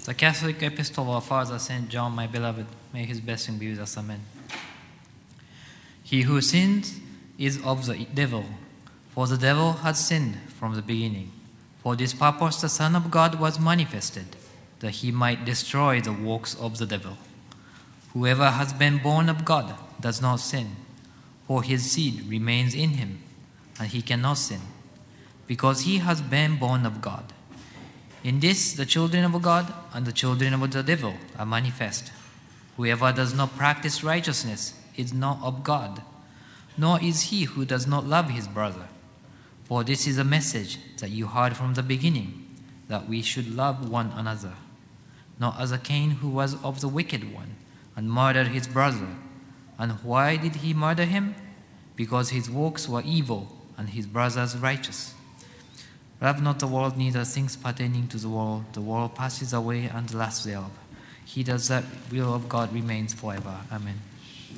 The Catholic Epistle of our Father St. John, my beloved, may his blessing be with us. Amen. He who sins is of the devil, for the devil had sinned from the beginning. For this purpose the Son of God was manifested, that he might destroy the works of the devil. Whoever has been born of God does not sin, for his seed remains in him, and he cannot sin, because he has been born of God. In this the children of God and the children of the devil are manifest. Whoever does not practice righteousness is not of God, nor is he who does not love his brother. For this is a message that you heard from the beginning, that we should love one another, not as Cain, who was of the wicked one, and murdered his brother. And why did he murder him? Because his works were evil, and his brother's righteous. Love not the world, neither things pertaining to the world. The world passes away, and the lust thereof. He does that will of God remains forever. Amen.